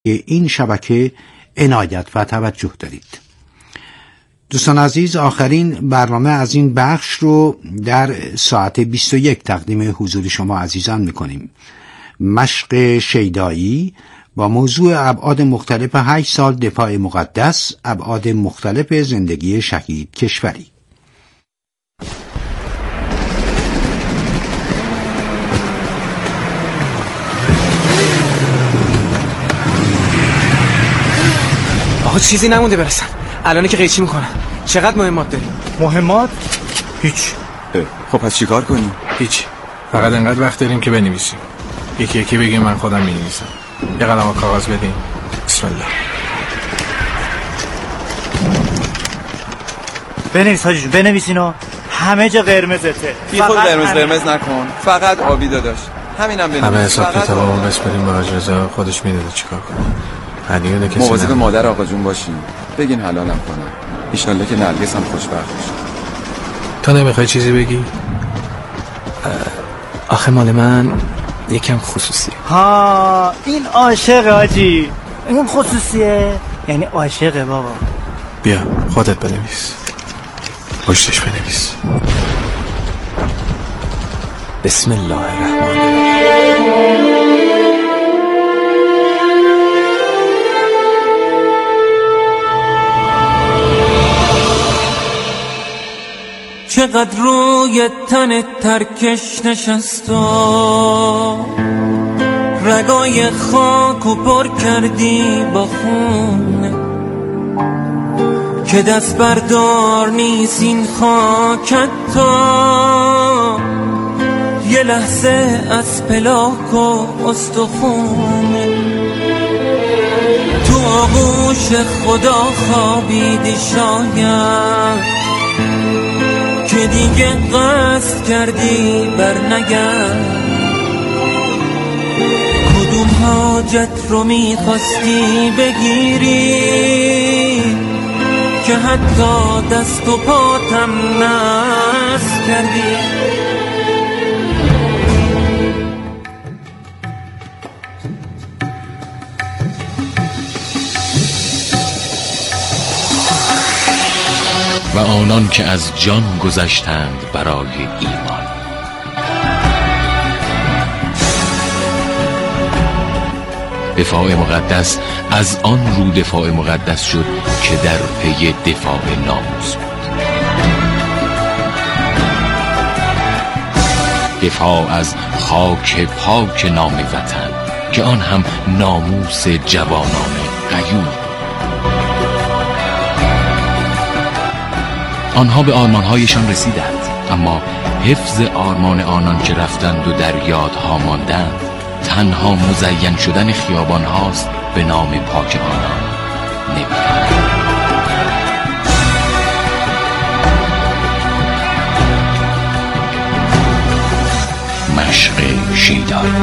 این شبکه عنایت و توجه دارید. دوستان عزیز، آخرین برنامه از این بخش رو در ساعت 21 تقدیم حضور شما عزیزان میکنیم. مشق شیدایی با موضوع ابعاد مختلف 8 سال دفاع مقدس، ابعاد مختلف زندگی شهید کشوری. آقا چیزی نمونده برسن. الان که قیچی میکنن. چقدر مهمات داریم؟ مهمات؟ هیچ. خب پس چیکار کنیم؟ هیچ. فقط انقدر وقت داریم که بنویسیم. یکی یکی بگیم من خودم می‌نویسم. یه قلم و کاغذ بدین. بسم الله. بنویس حاجی جون، بنویسینا. همه جا قرمزته. بی خود قرمز نکن. فقط آبی داداش. همینم بنویس. همه حساب کتابمون بسپریم به حاج رضا، خودش میدونه چیکار کنه. هدیه کسی مواظب مادر آقا جون باشین. بگین حلالم کنم. ان شاءالله که نرگس هم خوشبخت بشه. تو نمیخوای چیزی بگی؟ آخه مال من یکم خصوصیه. ها این عاشق حاجی. این خصوصیه یعنی عاشقه بابا. بیا خودت بنویس. پشتش بنویس. بسم الله الرحمن الرحیم. چقدر روی تن ترکش نشست و رگای خاکو پر کردی با خون، که دست بردار نیست این خاکت تا یه لحظه از پلاک و استخون. تو آغوش خدا خوابیدی شاید که دیگه قصد کردی بر نگرد. کدوم حاجت رو میخواستی بگیری که حتی دست و پاتم نصب کردی. و آنان که از جان گذشتند برای ایمان. دفاع مقدس از آن رو دفاع مقدس شد که در پی دفاع ناموس بود. دفاع از خاک پاک نام وطن که آن هم ناموس جوانان غیور. آنها به آرمانهایشان رسیدند، اما حفظ آرمان آنان که رفتند و در یادها ماندند تنها مزین شدن خیابان هاست به نام پاک آنان. نمی‌دانند. مشق شیدایی.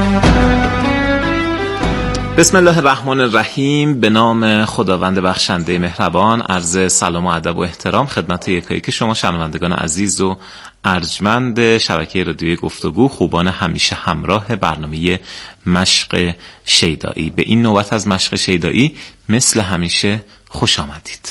بسم الله الرحمن الرحیم. به نام خداوند بخشنده مهربان. عرض سلام و ادب و احترام خدمت یکایی که شما شنوندگان عزیز و ارجمند شبکه رادیوی گفتگو، خوبان همیشه همراه برنامه مشق شیدایی. به این نوبت از مشق شیدایی مثل همیشه خوش آمدید.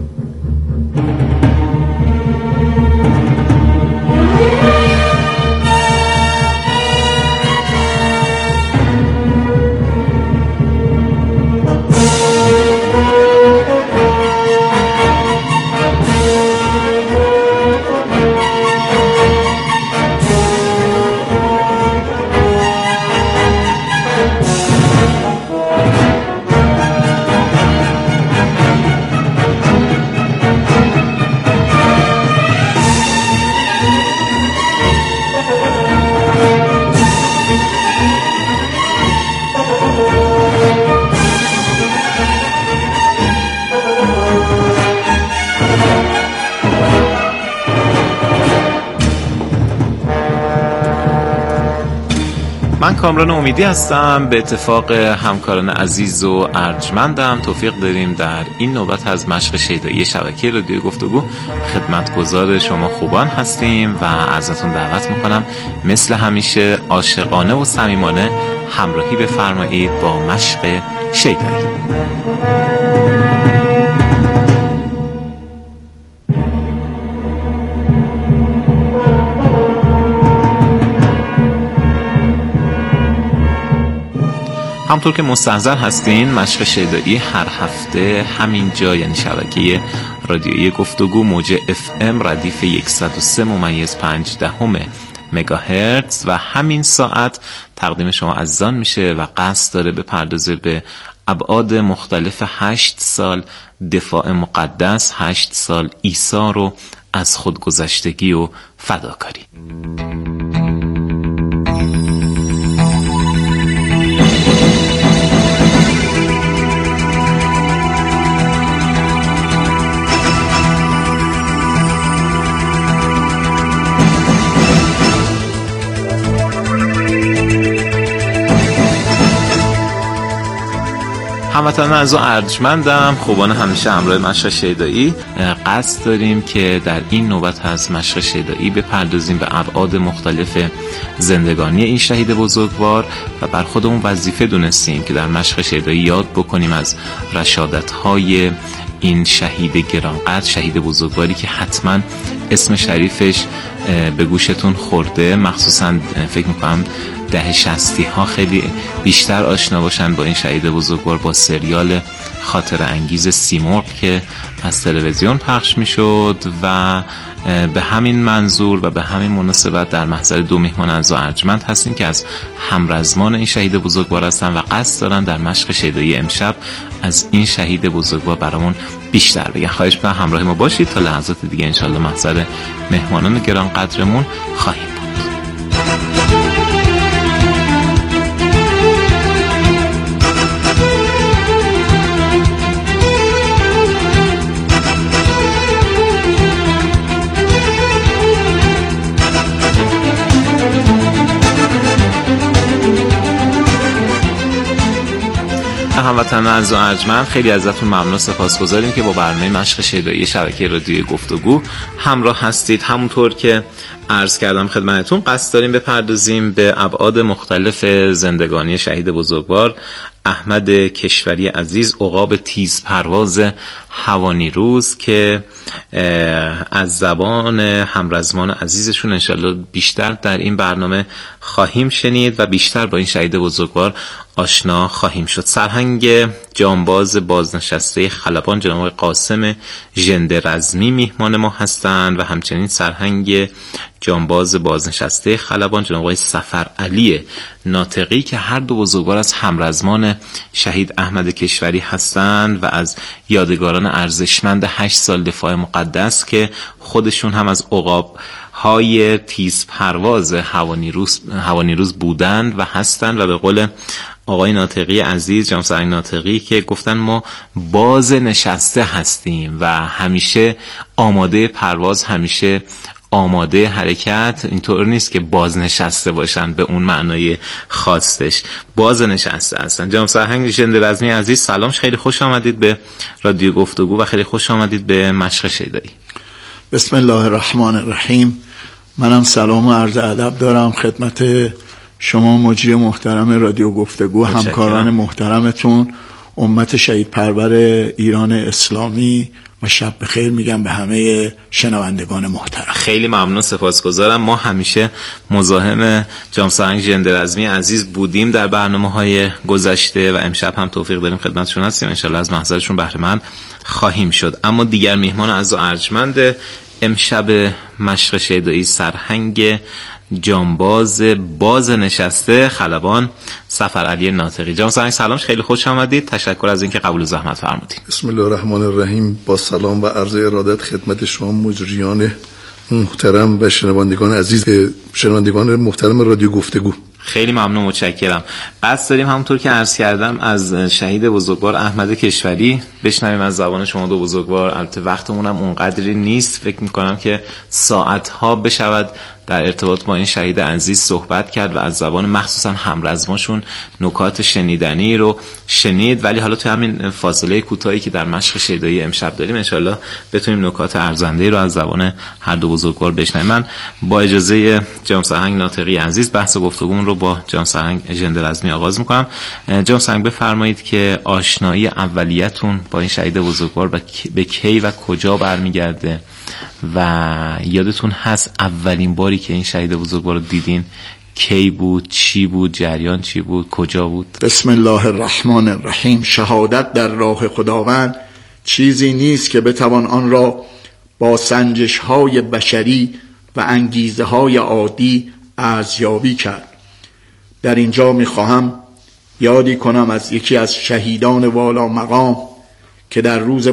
من کامران امیدی هستم. به اتفاق همکاران عزیز و ارجمندم توفیق داریم در این نوبت از مشق شیدایی شبکه رادیوی گفتگو خدمتگزار شما خوبان هستیم و ازتون دعوت میکنم مثل همیشه عاشقانه و صمیمانه همراهی بفرمایید با مشق شیدایی. همطور که مستحضر هستین مشق شیدایی هر هفته همین جا، یعنی شبکه رادیویی گفتگو موج FM ردیف 103.5 مگاهرتز و همین ساعت تقدیم شما عزیزان میشه و قصد داره بپردازه به ابعاد مختلف 8 سال دفاع مقدس، 8 سال ایثار و از خودگذشتگی و فداکاری. هموطنان عزیز ارجمندم، خوبان همیشه همراه مشق شیدایی، قصد داریم که در این نوبت از مشق شیدایی بپردازیم به ابعاد مختلف زندگانی این شهید بزرگوار و بر خودمون وظیفه دونستیم که در مشق شیدایی یاد بکنیم از رشادت‌های این شهید گرانقدر، شهید بزرگواری که حتما اسم شریفش به گوشتون خورده، مخصوصا فکر میکنم دهه 60 ها خیلی بیشتر آشنا باشن با این شهید بزرگوار، با سریال خاطر انگیز سیمرغ که از تلویزیون پخش میشد و به همین منظور و به همین مناسبت در محضر 2 میهمان عزیز و ارجمند هستیم که از همرزمان این شهید بزرگوار هستن و قصد دارن در مشق شیدایی امشب از این شهید بزرگوار برامون بیشتر بگن. خواهش می‌کنم همراه ما باشید تا لحظات دیگه انشالله محضر مهمانان گرانقدرمون خواهیم بود. هموطنان عزیز و ارجمند، خیلی ازتون ممنون و سپاسگزاریم که با برنامه مشق شیدایی شبکه رادیویی گفتگو همراه هستید. همونطور که عرض کردم خدمتتون، قصد داریم بپردازیم به ابعاد مختلف زندگانی شهید بزرگوار احمد کشوری عزیز، عقاب تیز پرواز هوانیروز، که از زبان همرزمان عزیزشون انشالله بیشتر در این برنامه خواهیم شنید و بیشتر با این شهید بزرگوار آشنا خواهیم شد. سرهنگ جانباز بازنشسته خلبان جناب آقای قاسم ژندرزمی میهمان ما هستند و همچنین سرهنگ جانباز بازنشسته خلبان جناب آقای سفرعلی ناطقی که هر دو بزرگوار از همرزمان شهید احمد کشوری هستند و از یادگاران ارزشمند 8 سال دفاع مقدس که خودشون هم از عقاب های تیز پرواز هوانیروز بودند و هستند و به قول آقای ناطقی عزیز، جناب سرهنگ ناطقی، که گفتن ما باز نشسته هستیم و همیشه آماده پرواز، همیشه آماده حرکت. اینطور نیست که باز نشسته باشن به اون معنای خاصش، باز نشسته هستن. جناب سرهنگ ژندرزمی عزیز، سلام، خیلی خوش آمدید به رادیو گفتگو و خیلی خوش آمدید به مشق شیدایی. بسم الله الرحمن الرحیم. منم سلام و عرض ادب دارم خدمت شما مجری محترم رادیو گفتگو، همکاران محترمتون، امت شهید پرور ایران اسلامی و شب بخیر میگم به همه شنوندگان محترم. خیلی ممنون، سپاسگزارم. ما همیشه مزاحم جناب سرهنگ ژندرزمی عزیز بودیم در برنامه‌های گذشته و امشب هم توفیق داریم خدمتشون هستیم، انشالله از محضرشون بهره مند خواهیم شد. اما دیگر میهمان عزیز و ارجمند امشب مشق شیدایی، سرهنگ جانباز بازنشسته خلبان سفرعلی ناطقی. جناب سرهنگ سلام، خیلی خوش آمدید، تشکر از اینکه قبول زحمت فرمودید. بسم الله الرحمن الرحیم. با سلام و عرض ارادت خدمت شما مجریان محترم و شنوندگان عزیز، شنوندگان محترم رادیو گفتگو. خیلی ممنون، متشکرم. قصد داریم همونطور که عرض کردم از شهید بزرگوار احمد کشوری بشنویم از زبان شما دو بزرگوار. البته وقتمون هم اونقدری نیست، فکر میکنم که ساعتها بشود در ارتباط با این شهید عزیز صحبت کرد و از زبان مخصوصا همرزماشون نکات شنیدنی رو شنید. ولی حالا تو همین فاصله کوتاهی که در مشق شیدایی امشب داریم انشالله بتونیم نکات ارزنده رو از زبان هر دو بزرگوار بشنویم. من با اجازه جناب سرهنگ ناطقی عزیز بحث گفتگومون رو با جناب سرهنگ ژنده رزمی آغاز میکنم. جناب سرهنگ بفرمایید که آشنایی اولیتون با این شهید بزرگوار به کی و کجا برمیگرده و یادتون هست اولین باری که این شهید بزرگوار رو دیدین کی بود، چی بود، جریان چی بود، کجا بود؟ بسم الله الرحمن الرحیم. شهادت در راه خداوند چیزی نیست که بتوان آن را با سنجش های بشری و انگیزه های عادی ارزیابی کرد. در اینجا میخواهم یادی کنم از یکی از شهیدان والا مقام که در روز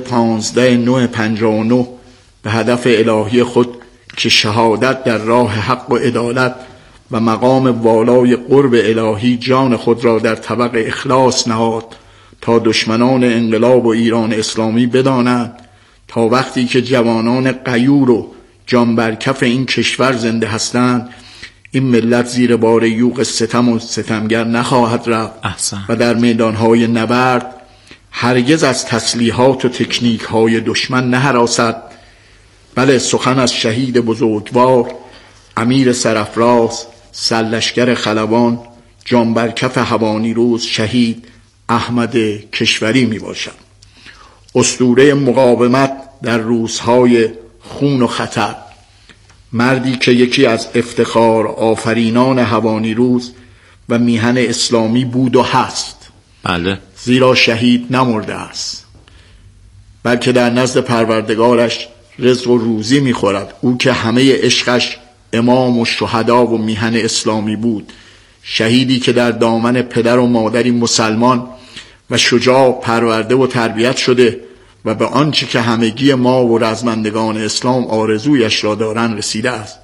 15/9/59 به هدف الهی خود که شهادت در راه حق و عدالت و مقام والای قرب الهی جان خود را در طبق اخلاص نهاد تا دشمنان انقلاب و ایران اسلامی بدانند تا وقتی که جوانان غیور و جان بر کف این کشور زنده هستند این ملت زیر بار یوغ ستم و ستمگر نخواهد رفت و در میدانهای نبرد هرگز از تسلیحات و تکنیک های دشمن نهراسد. بله، سخن از شهید بزرگوار امیر سرافراز سرلشکر خلبان جان بر کف هوانیروز شهید احمد کشوری می باشد. اسطوره مقاومت در روزهای خون و خطر، مردی که یکی از افتخار آفرینان هوانیروز و میهن اسلامی بود و هست. بله. زیرا شهید نمرده است بلکه در نزد پروردگارش رزق و روزی میخورد. او که همه عشقش امام و شهدا و میهن اسلامی بود، شهیدی که در دامن پدر و مادری مسلمان و شجاع پرورده و تربیت شده و به آنچه که همگی ما و رزمندگان اسلام آرزویش را دارن رسیده است.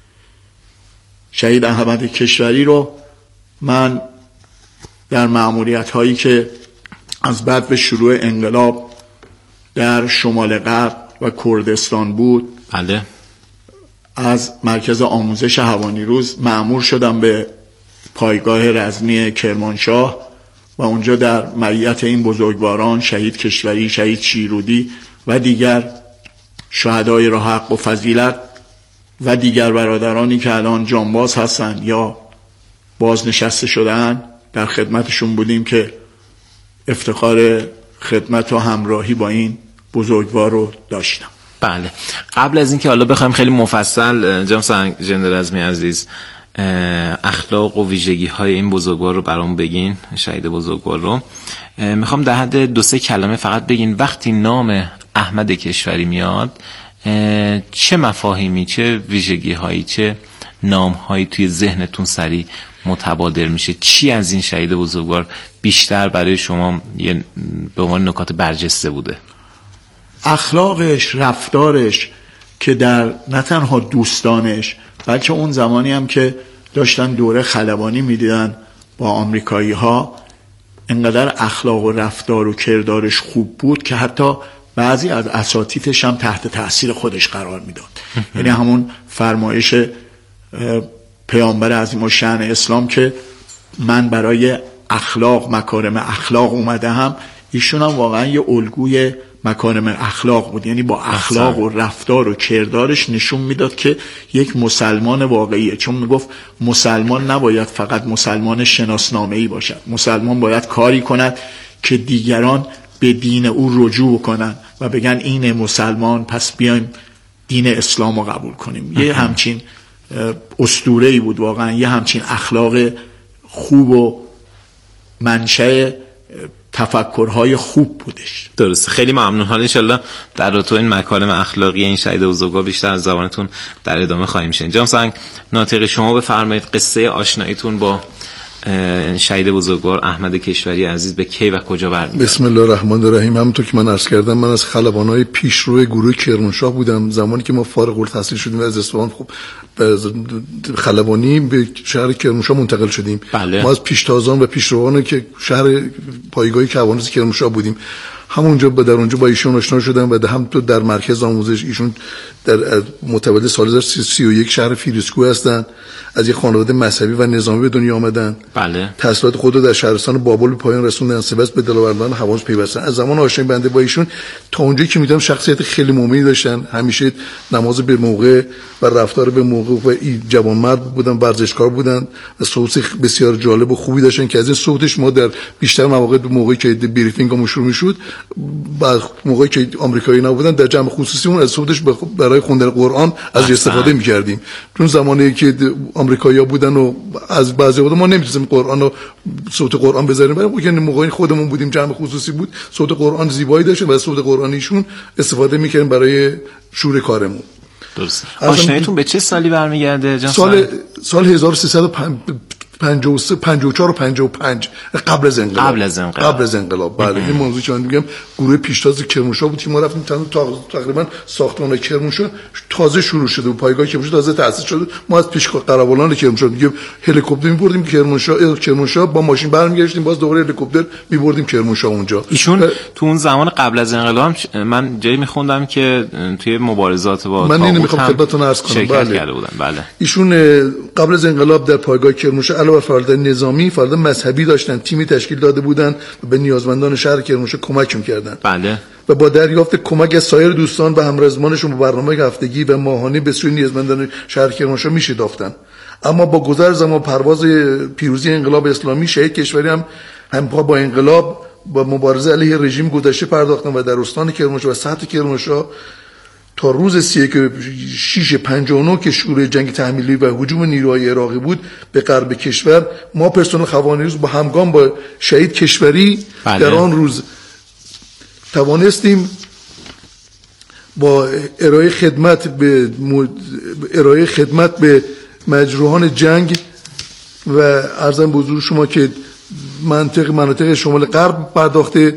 شهید احمد کشوری رو من در مأموریت هایی که از بعد به شروع انقلاب در شمال غرب و کردستان بود، بله، از مرکز آموزش هوانیروز مأمور شدم به پایگاه رزمی کرمانشاه و اونجا در معیت این بزرگواران شهید کشوری، شهید شیرودی و دیگر شهدای راه حق و فضیلت و دیگر برادرانی که الان جانباز هستند یا بازنشسته شدن در خدمتشون بودیم که افتخار خدمت و همراهی با این بزرگوار رو داشتم. بله. قبل از اینکه حالا بخوایم خیلی مفصل جناب سرهنگ ژنده رزمی عزیز اخلاق و ویژگی های این بزرگوار رو برام بگین، شهید بزرگوار رو، میخوام در حد 2-3 کلمه فقط بگین وقتی نام احمد کشوری میاد چه مفاهیمی، چه ویژگی هایی، چه نام هایی توی ذهنتون سریع متبادر میشه؟ چی از این شهید بزرگوار بیشتر برای شما به عنوان نکات برجسته بوده؟ اخلاقش، رفتارش که در نه تنها دوستانش بلکه اون زمانی هم که داشتن دوره خلبانی میدیدن با آمریکایی ها انقدر اخلاق و رفتار و کردارش خوب بود که حتی بعضی از اساتیدش هم تحت تأثیر خودش قرار میداد. یعنی همون فرمایش پیامبر عظیم الشأن اسلام که من برای اخلاق، مکارم اخلاق اومده هم، ایشون هم واقعا یه الگوی مکارم اخلاق بود. یعنی با اخلاق و رفتار و کردارش نشون میداد که یک مسلمان واقعیه. چون میگفت مسلمان نباید فقط مسلمان شناسنامه‌ای باشد، مسلمان باید کاری کند که دیگران به دین او رجوع کنن و بگن این مسلمان، پس بیایم دین اسلام رو قبول کنیم. یه همچین اسطوره‌ای بود واقعا، یه همچین اخلاق خوب و منشأ تفکرهای خوب بودش. درست، خیلی ممنون. حالا انشالله در رابطه این مکارم اخلاقی این شهید بزرگوار بیشتر از زبانتون در ادامه خواهیم شنید. جناب سرهنگ ناطقی شما بفرمایید قصه آشناییتون با شهید بزرگوار احمد کشوری عزیز به کی و کجا برمیگرده؟ بسم الله الرحمن الرحیم. همونطور که من عرض کردم من از خلبانای پیشرو گروه کرمانشاه بودم. زمانی که ما فارغ التحصیل شدیم از اصفهان خب خلبانی به شهر کرمانشاه منتقل شدیم. بله. ما از پیشتازان و پیشروان که شهر پایگاه هوانیروز کرمانشاه بودیم. همونجا در اونجا با ایشون آشنا شدم و هم تو در مرکز آموزش، ایشون در متولد سال 1931 شهر فیروزکوه هستن، از یک خانواده مذهبی و نظامی به دنیا آمدن. بله. تحصیلات خود رو در شهرستان بابل به پایان رسوندن، سپس به دلاوردان حواس پیوستن. از زمان آشنایی بنده با ایشون تا اونجایی که میدونم شخصیت خیلی مؤمنی داشتن، همیشه نماز به موقع و رفتار به موقع و جوانمرد بودن، ورزشکار بودن و صوت بسیار جالب و خوبی داشتن که از این صوتش ما در بیشتر مواقع موقعی که بریفینگمون شروع میشد، بعد موقعی که آمریکایی نبودن در جمع خصوصیمون از صوتش برای خوندن قرآن از استفاده می‌کردیم. چون زمانی که آمریکایی‌ها بودن و از بعضی وقتا ما نمی‌تونستیم قرآن رو صوت قرآن بذاریم، ولی موقعی خودمون بودیم جمع خصوصی بود، صوت قرآن زیبایی داشت و از صوت قرآنیشون استفاده می‌کردیم برای شور کارمون. درست. آشناییتون به چه سالی برمیگرده جناب؟ سال 1354 و 55 قبل از انقلاب. بله این موضوع که من میگم گروه پیشتاز کرمانشاه بود که ما رفتیم تقریبا ساختمان کرمانشاه تازه شروع شده و پایگاه کرمانشاه تازه تأسیس شده. ما از پیش قراولان کرمانشاه میگم هلیکوپتر می‌بردیم کرمانشاه با ماشین برمیگشتیم، باز دوباره هلیکوپتر می‌بردیم کرمانشاه اونجا. ایشون تو اون زمان قبل از انقلاب من جایی می‌خوندم که توی مبارزات با من اینو می‌خوام خدمتتون عرض کنم. بله. ایشون قبل از انقلاب در پایگاه کرمانشاه علاوه بر فعالیت نظامی، فعالیت مذهبی داشتن، تیمی تشکیل داده بودن و به نیازمندان شهر کرمانشاه کمک می‌کردن. بله. و با دریافت کمک از سایر دوستان و همرزمانشون با برنامه هفتگی و ماهانه به سوی نیازمندان شهر کرمانشاه می‌شتافتن. اما با گذر زمان پرواز پیروزی انقلاب اسلامی، شهید کشوری هم همپا با انقلاب با مبارزه علیه رژیم گذشته پرداختن و در استان کرمانشاه و سطح کرمانشاه تا روز 6/59 که شروع جنگ تحمیلی و هجوم نیروهای عراقی بود به غرب کشور، ما پرسنل خوانیروز با همگام با شهید کشوری در آن روز توانستیم با ارائه خدمت به مجروحان جنگ و عرضم به حضور شما که مناطق شمال غرب پرداخته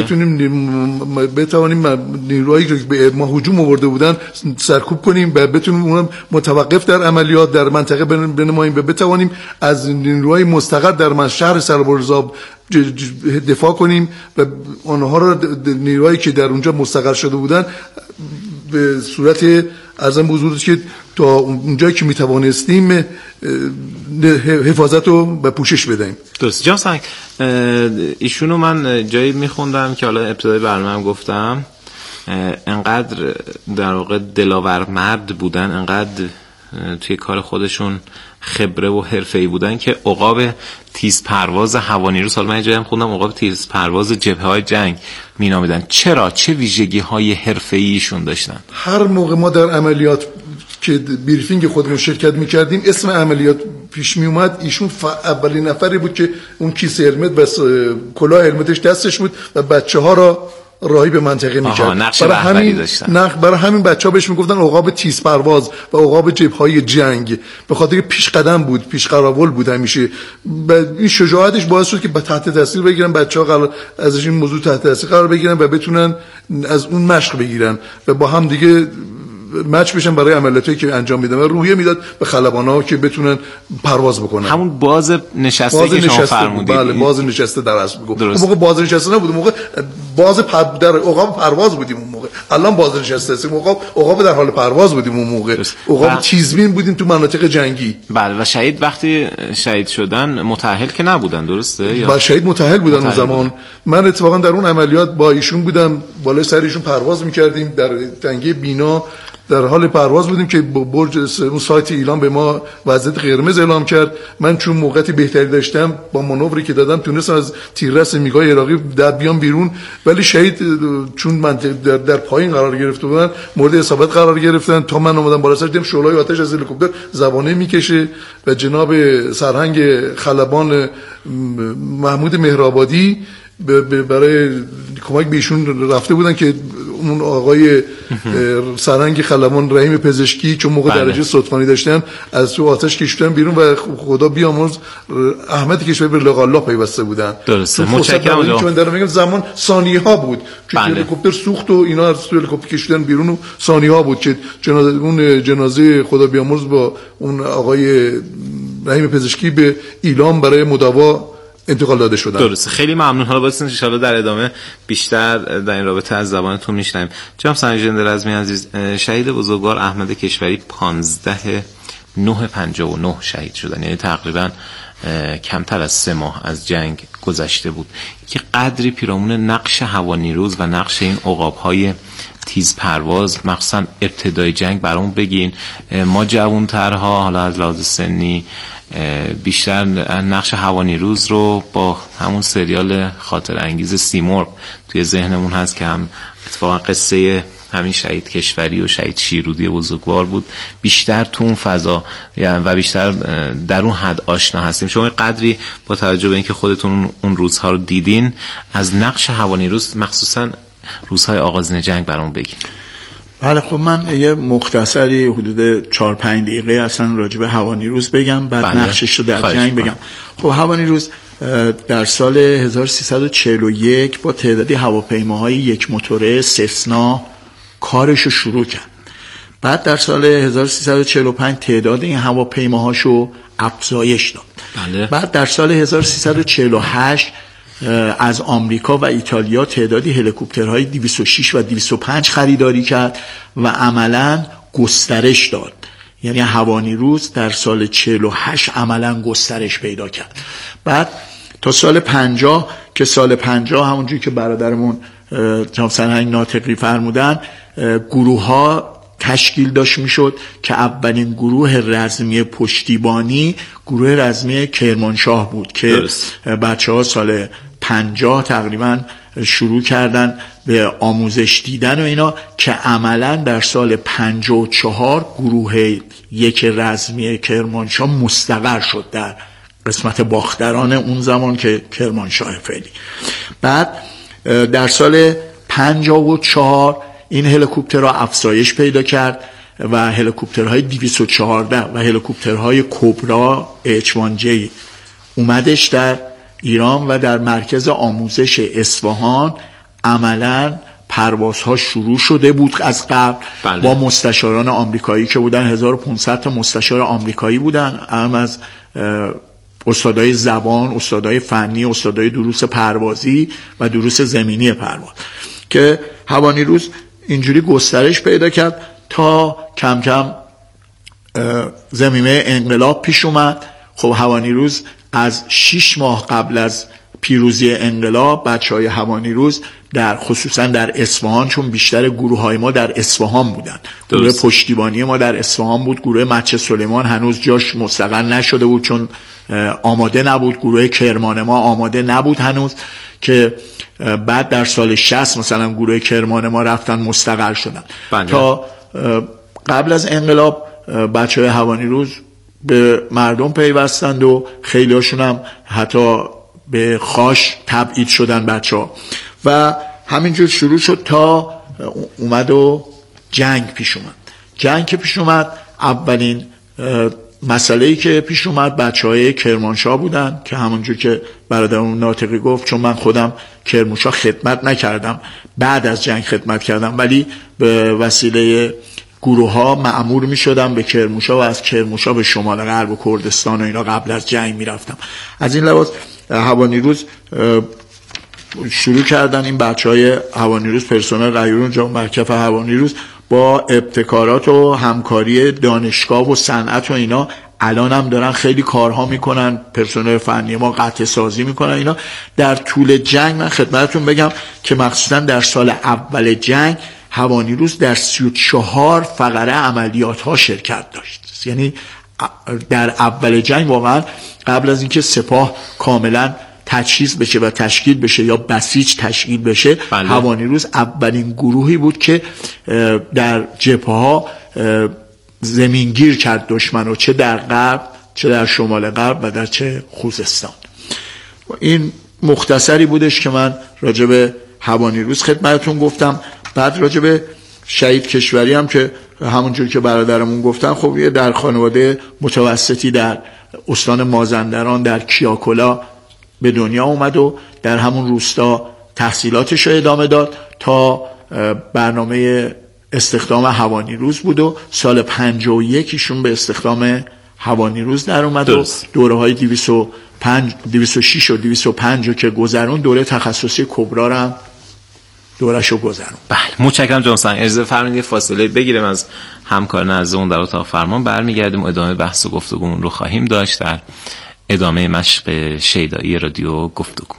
بتوانیم نیروهایی که به ما هجوم آورده بودن سرکوب کنیم و بتونیم اونم متوقف در عملیات در منطقه بنماییم و بتوانیم از نیروهای مستقر در شهر سربرزاب دفاع کنیم و آنها را نیروهایی که در اونجا مستقر شده بودن به صورت ارزم بزرگ که تا اونجایی که میتوانستیم حفاظت رو به پوشش بدهیم. درست. جان سنگ ایشونو من جایی میخوندم که حالا ابتدای برنامه گفتم انقدر در واقع دلاور مرد بودن، انقدر توی کار خودشون خبره و حرفه‌ای بودن که عقاب تیز پرواز هوانیرو، سال من جایی هم خوندم عقاب تیز پرواز جبهه‌های جنگ مینامیدن. چرا؟ چه ویژگی‌های حرفه‌ایشون داشتن؟ هر موقع ما در عملیات که بریفینگ خودمون شرکت می‌کردیم اسم عملیات پیش میومد، ایشون اولین نفری بود که اون کیسه هلمت و کلاه هلمتش دستش بود و بچه‌ها را راهی به منطقه می‌کرد. برای همین بچه‌ها بهش میگفتن عقاب تیز پرواز و عقاب جبهه‌های جنگ، به خاطر پیش قدم بود، پیش قراول بود همیشه. این شجاعتش باعث شد که به تحت تاثیر بگیرن بچه‌ها، ازش این موضوع تحت تاثیر قرار بگیرن و بتونن از اون مشق بگیرن و با هم دیگه مچ بشن برای عملیاتی که انجام میدن و روحیه میداد به خلبان‌ها که بتونن پرواز بکنن. همون باز نشسته که شما فرمودید. بله، باز نشسته در اصل میگم. اون موقع باز نشسته نبود، اون موقع در عقاب پرواز بودیم اون موقع. الان باز نشسته هستیم، عقاب در حال پرواز بودیم اون موقع. عقاب تیزبین بودیم تو مناطق جنگی. بله. و شهید وقتی شهید شدن متأهل که نبودن، درسته؟ یا شهید متأهل بودن اون زمان. من اتفاقا در اون عملیات با ایشون بودم، بالای سر ایشون پرواز می‌کردیم در تنگه بینا، در حال پرواز بودیم که برج اون سایت ایلام به ما وضعیت قرمز اعلام کرد. من چون موقعیت بهتری داشتم با مانوری که دادم تونستم از تیررس میگاه عراقی در بیام بیرون، ولی شهید چون من در پایین قرار گرفته بودن مورد اصابت قرار گرفتن. تا من اومدم بالا سر دیدم شعله‌های آتش از هلیکوپتر زبانه میکشه و جناب سرهنگ خلبان محمود مهرآبادی برای کمک به ایشون رفته بودن که اون آقای سرهنگ خلبان رحیم پزشکی چون موقع درجه صدفانی داشتن از تو آتش کشیدن بیرون و خدا بیامرز احمد کشوری به لقا الله پیوسته بودن. درسته. متشکرم. چون در میگم زمان ثانیه ها بود که هلیکوپتر سوخت و اینا از تو هلیکوپتر کشیدن بیرون و ثانیه ها بود که جنازه خدا بیامرز با اون آقای رحیم پزشکی به ایلام برای مداوا انتقال داده شدن. درسته، خیلی ممنون. حالا واسه ان شاءالله در ادامه بیشتر در این رابطه از زبانتون میشنویم. جناب سرنجنده رزمی عزیز، شهید بزرگوار احمد کشوری 15/9/59 شهید شدن، یعنی تقریبا کمتر از 3 ماه از جنگ گذشته بود. که قدری پیرامون نقش هوانیروز و نقش این عقاب‌های تیز پرواز مخصوصا ابتدای جنگ برامون بگین. ما جوان‌ترها حالا از لحاظ سنی بیشتر نقش هوانیروز رو با همون سریال خاطر انگیز سیمرغ توی ذهنمون هست که هم اتفاقا قصه همین شهید کشوری و شهید شیرودی بزرگوار بود، بیشتر تو اون فضا و بیشتر در اون حد آشنا هستیم. شما قدری با توجه به اینکه خودتون اون روزها رو دیدین از نقش هوانیروز مخصوصا روزهای آغازین جنگ برامون بگین. بله خب من یه مختصری حدود 4-5 دقیقه اصلا راجع به هوانیروز بگم، بعد نقشش رو در جنگ بگم. خب هوانیروز در سال 1341 با تعدادی هواپیماهای یک موتوره سسنا کارش رو شروع کرد. بعد در سال 1345 تعداد این هواپیماهاشو افزایش داد. بعد در سال 1348 از آمریکا و ایتالیا تعدادی هلیکوپترهای 206 و 205 خریداری کرد و عملاً گسترش داد. یعنی هوانیروز در سال 48 عملاً گسترش پیدا کرد. بعد تا سال 50 که سال 50 همونجوری که برادرمون جناب سرهنگ ناطقی فرمودن گروه ها تشکیل داشت میشد که اولین گروه رزمی پشتیبانی گروه رزمی کرمانشاه بود که بچه ها سال 50 تقریبا شروع کردن به آموزش دیدن و اینا که عملا در سال 54 گروه یک رزمی کرمانشاه مستقر شد در قسمت باختران اون زمان که کرمانشاه فعلی. بعد در سال 54 این هلیکوپترها افزایش پیدا کرد و هلیکوپترهای 214 و هلیکوپترهای کبرا H1J اومدش در ایران و در مرکز آموزش اصفهان عملاً پروازها شروع شده بود از قبل. با مستشاران آمریکایی که بودن 1500 تا مستشار آمریکایی بودن، هم از استادای زبان، استادای فنی، استادای دروس پروازی و دروس زمینی پرواز، که هوانیروز اینجوری گسترش پیدا کرد تا کم کم زمینه انقلاب پیش اومد. خب هوانیروز از 6 ماه قبل از پیروزی انقلاب بچهای هوانیروز در خصوصا در اصفهان، چون بیشتر گروه های ما در اصفهان بودن، گروه پشتیبانی ما در اصفهان بود، گروه مچه سلیمان هنوز جاش مستقر نشده بود چون آماده نبود، گروه کرمان ما آماده نبود هنوز، که بعد در سال 60 مثلا گروه کرمان ما رفتن مستقر شدن. تا قبل از انقلاب بچهای هوانیروز به مردم پیوستند و خیلی هاشون هم حتی به خاش تبعید شدن بچه‌ها و همینجور شروع شد تا اومد و جنگ پیش اومد. جنگ که پیش اومد اولین مسئله‌ای که پیش اومد بچه‌های کرمانشاه بودن که همونجور که برادرم ناطقی گفت، چون من خودم کرمانشاه خدمت نکردم، بعد از جنگ خدمت کردم، ولی به وسیله گروه ها مأمور می شدم به کرمانشاه و از کرمانشاه به شمال غرب و کردستان و اینا قبل از جنگ می رفتم. از این لحاظ هوانیروز شروع کردن این بچهای هوانیروز، پرسنل قیورون جا مرکب هوانیروز با ابتکارات و همکاری دانشگاه و صنعت و اینا الان هم دارن خیلی کارها میکنن، پرسنل فنی ما قطع سازی میکنن اینا. در طول جنگ من خدمتتون بگم که مخصوصا در سال اول جنگ هوانیروز در 34 فقره عملیات ها شرکت داشت. یعنی در اول جنگ واقعا قبل از اینکه سپاه کاملا تجهیز بشه و تشکیل بشه یا بسیج تشکیل بشه، هوانیروز اولین گروهی بود که در جبهه ها زمینگیر کرد دشمنو، چه در غرب چه در شمال غرب و در چه خوزستان. این مختصری بودش که من راجع به هوانیروز خدمتتون گفتم. بعد راجع به شهید کشوری هم که همونجور که برادرمون گفتن، خب یه در خانواده متوسطی در استان مازندران در کیاکولا به دنیا اومد و در همون روستا تحصیلاتش رو ادامه داد تا برنامه استخدام هوانیروز بود و سال 51 ایشون به استخدام هوانیروز در اومد و دوره‌های 206 و 205 رو که گذرون، دوره تخصصی کبرا رو هم دوره‌شو گذرون. بله متشکرم جناب سنگ. اجازه فرمایید فاصله بگیریم از همکاران عزیزمون در اتاق فرمان، برمیگردیم ادامه بحث و گفتگومون رو خواهیم داشت در ادامه مشق شیدایی رادیو گفتگو.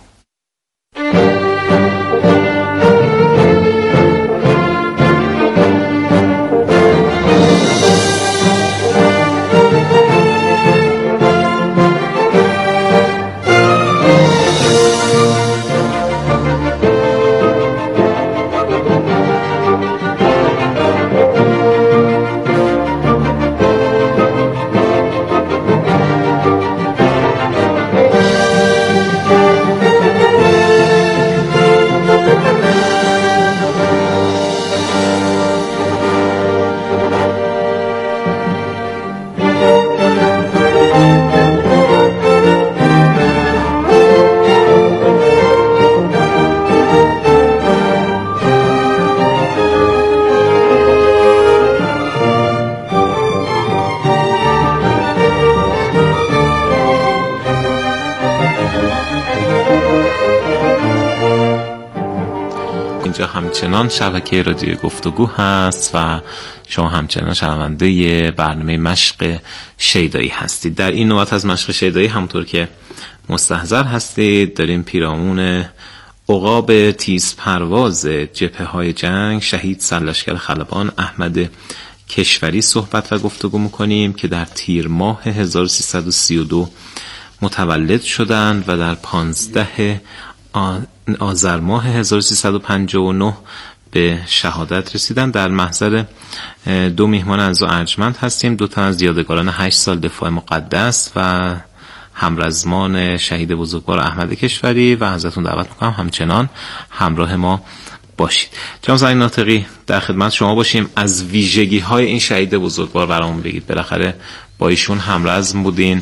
همچنان شبکه رادیو گفتگو هست و شما همچنان شنونده برنامه مشق شیدایی هستید. در این نوبت از مشق شیدایی همونطور که مستحضر هستید داریم پیرامون عقاب تیز پرواز جبهه‌های جنگ شهید سرلشکر خلبان احمد کشوری صحبت و گفتگو میکنیم که در تیر ماه 1332 متولد شدند و در 15 آذر ماه 1359 به شهادت رسیدن. در محضر دو میهمان عزیز و ارجمند هستیم، دو تا از یادگاران 8 سال دفاع مقدس و همرزمان شهید بزرگوار احمد کشوری و ازتون دعوت میکنم همچنان همراه ما باشید. جناب سعید ناطقی در خدمت شما باشیم. از ویژگی های این شهید بزرگوار برامون بگید. بالاخره با ایشون همرزم بودین،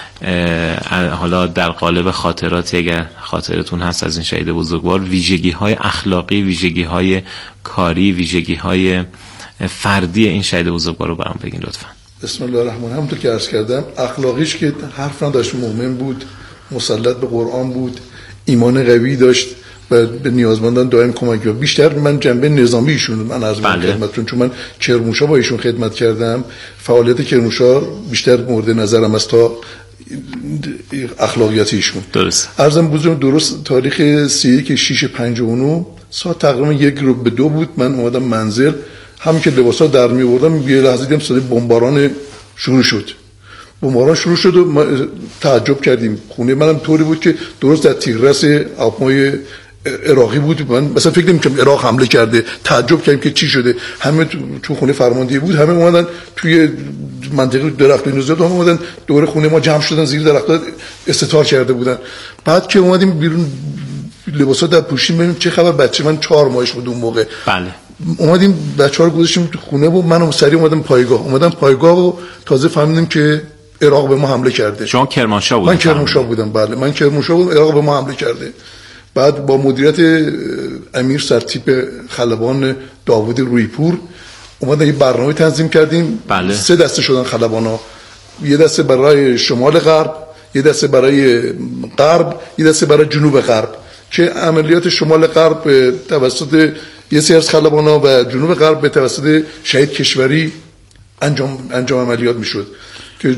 حالا در قالب خاطراتی اگر خاطرتون هست از این شهید بزرگوار، ویژگی های اخلاقی، ویژگی های کاری، ویژگی های فردی این شهید بزرگوار رو برام بگین لطفا. بسم الله الرحمن الرحیم. همونطور که عرض کردم اخلاقیش که حرف نداشت، مؤمن بود، مسلط به قرآن بود، ایمان قوی داشت و به نیازمندان دائم کمک. و بیشتر من جنبه نظامی ایشون من از خدمتتون، چون من کرمانشاه با ایشون خدمت کردم، فعالیت کرمانشاه بیشتر مورد نظرم است تا اخلاقیات ایشون. درست. عرضم بزرگ درست تاریخ 31/6/59 ساعت تقریبا 1:02 بود. من اومدم منزل، همین که لباسا در می آوردم یه لحظه دیدم صدای بمباران شروع شد. بمباران شروع شد و ما تعجب کردیم. خونه منم طوری بود که درست در تیررس آپمای عراقی بود. من مثلا فکر نمی‌کردم عراق حمله کرده. تعجب کردیم که چی شده. همه تو خونه فرماندهی بود، همه اومدن توی منطقه درخت نوزاد اومدن دور خونه ما جمع شدن، زیر درخت‌ها استتار کرده بودن. بعد که اومدیم بیرون لباسا در پوشیم ببینیم چه خبر. بچه من 4 ماهش بود اون موقع. بله. اومدیم بچه‌ها رو گذاشتیم تو خونه و منم سریع اومدم پایگاه و تازه فهمیدیم که عراق به ما حمله کرده. شما کرمانشاه بودید؟ من کرمانشاه بودم. بله من کرمانشاه بودم. عراق به ما حمله کرده. بعد با مدیریت امیر سرتیپ خلبان داوود رویپور اومدن یه برنامه تنظیم کردیم. بله. 3 دسته شدن خلبانا، یه دسته برای شمال غرب، یه دسته برای غرب، یه دسته برای جنوب غرب، که عملیات شمال غرب توسط یه سری از خلبانا و جنوب غرب به توسط شهید کشوری انجام عملیات میشد که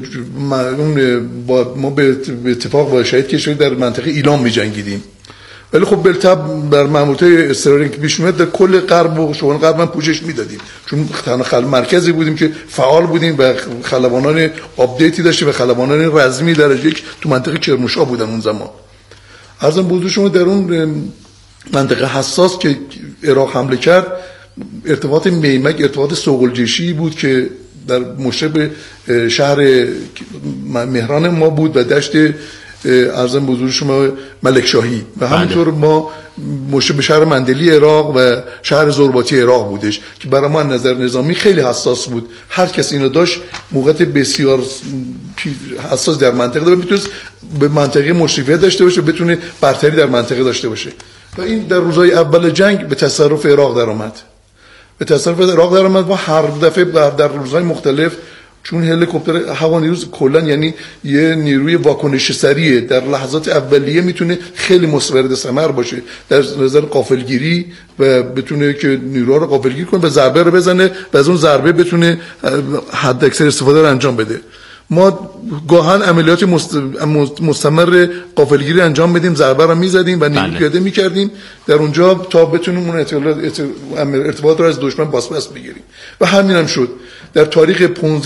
ما به اتفاق با شهید کشوری در منطقه ایلام می‌جنگیدیم. ولی خب بالطبع در ماموریت اضطراری که پیش میاد در کل غرب و شمال غرب من پوشش میدادیم، چون تنها مرکزی بودیم که فعال بودیم و خلبانان آپدیتی داشتیم و خلبانان رزمی درجه 1 تو منطقه کرمانشاه بودن اون زمان. عرضم بزرگ شما در اون منطقه حساس که عراق حمله کرد، ارتباط میمک ارتباط سوغلجشی بود که در مشرب شهر مهران ما بود و دشت عرضم بزرگ شما ملکشاهی و همینطور ما مشرب شهر مندلی عراق و شهر زرباتی عراق بودش که برای ما نظر نظامی خیلی حساس بود. هر کس اینو داشت موقعیت بسیار حساس در منطقه داره، میتونست به منطقه مشرفیت داشته باشه، بتونه برتری در منطقه داشته باشه. و این در روزهای اول جنگ به تصرف عراق در آمد و هر دفعه در روزهای مختلف چون هلیکوپتر هوانیروز کلا یعنی یه نیروی واکنش سریعه، در لحظات اولیه میتونه خیلی مثمر ثمر باشه در نظر غافلگیری و بتونه که نیروها رو غافلگیر کنه و ضربه رو بزنه و از اون ضربه بتونه حد اکثر استفاده رو انجام بده. ما گاهن عملیات مستمر غافلگیری انجام بدیم، ضربه رو میزدیم و نیرو پیاده میکردیم در اونجا تا بتونیم اون ارتباط رو از دشمن پس بگیریم و همین هم شد. در تاریخ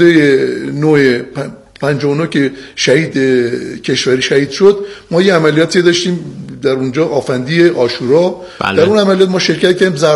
15/9/59 که شهید کشوری شهید شد، ما یه عملیاتی داشتیم در اونجا، آفندی عاشورا. در اون عملیات ما شرکت کردیم.